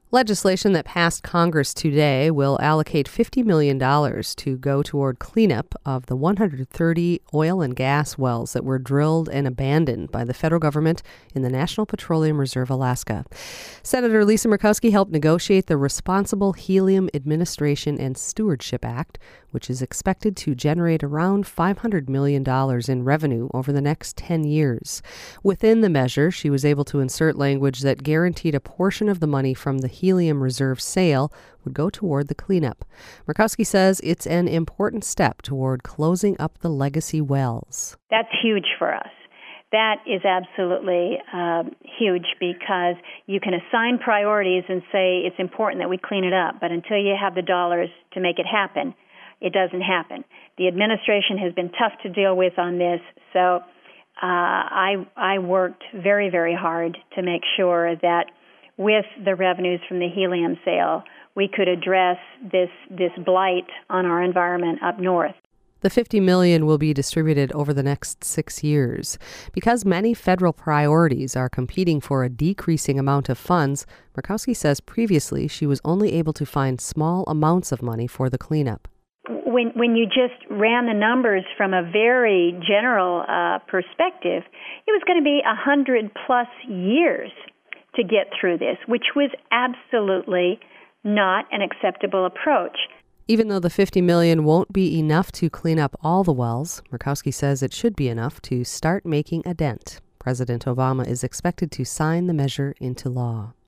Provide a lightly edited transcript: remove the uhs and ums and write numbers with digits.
Legislation that passed Congress today will allocate $50 million to go toward cleanup of the 130 oil and gas wells that were drilled and abandoned by the federal government in the National Petroleum Reserve, Alaska. Senator Lisa Murkowski helped negotiate the Responsible Helium Administration and Stewardship Act, which is expected to generate around $500 million in revenue over the next 10 years. Within the measure, she was able to insert language that guaranteed a portion of the money from the helium reserve sale would go toward the cleanup. Murkowski says it's an important step toward closing up the legacy wells. That's huge for us. That is absolutely huge because you can assign priorities and say it's important that we clean it up, but until you have the dollars to make it happen, it doesn't happen. The administration has been tough to deal with on this, so I worked very, very hard to make sure that with the revenues from the helium sale, we could address this blight on our environment up north. The $50 million will be distributed over the next 6 years. Because many federal priorities are competing for a decreasing amount of funds, Murkowski says previously she was only able to find small amounts of money for the cleanup. When you just ran the numbers from a very general perspective, it was going to be 100+ years to get through this, which was absolutely not an acceptable approach. Even though the $50 million won't be enough to clean up all the wells, Murkowski says it should be enough to start making a dent. President Obama is expected to sign the measure into law.